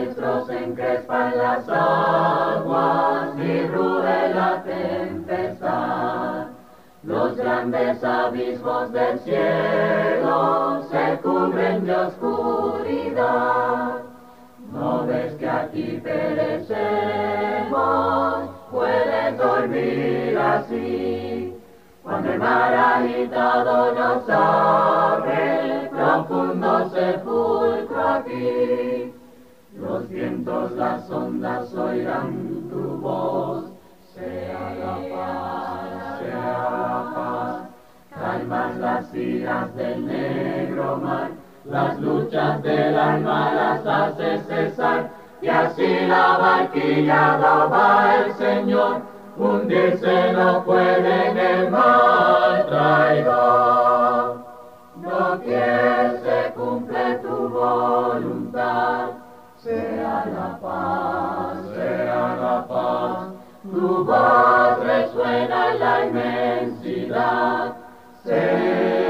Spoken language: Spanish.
maestros encrespan las aguas y ruge la tempestad. Los grandes abismos del cielo se cubren de oscuridad. ¿No ves que aquí perecemos? Puedes dormir así. Cuando el mar agitado nos abre, profundo sepulcro aquí. Los vientos, las ondas oirán tu voz. Sea la paz, sea la paz. Calmas las iras del negro mar. Las luchas del alma las hace cesar. Y así la barquilla no va el Señor. Hundirse no puede en el mar traidor. No quieres se cumple tu voluntad. Sea la paz, sea la paz. Tu voz resuena en la inmensidad. Sea